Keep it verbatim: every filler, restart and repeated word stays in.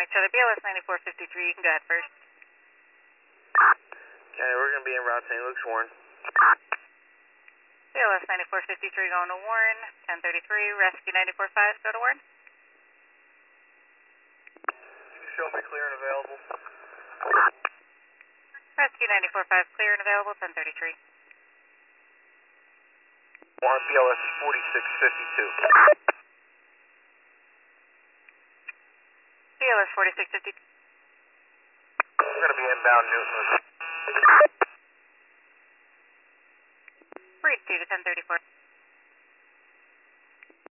each other. B L S ninety-four fifty-three, you can go ahead first. Okay, we're going to be en route Saint Luke's, Warren. B L S ninety-four fifty-three going to Warren, ten thirty-three, Rescue ninety-four five, go to Warren. You can show me clear and available. Rescue ninety-four five, clear and available, ten thirty-three. Warren, B L S is forty-six fifty-two. B L S forty-six fifty-two. We're going to be inbound Newton. Read two to ten thirty-four.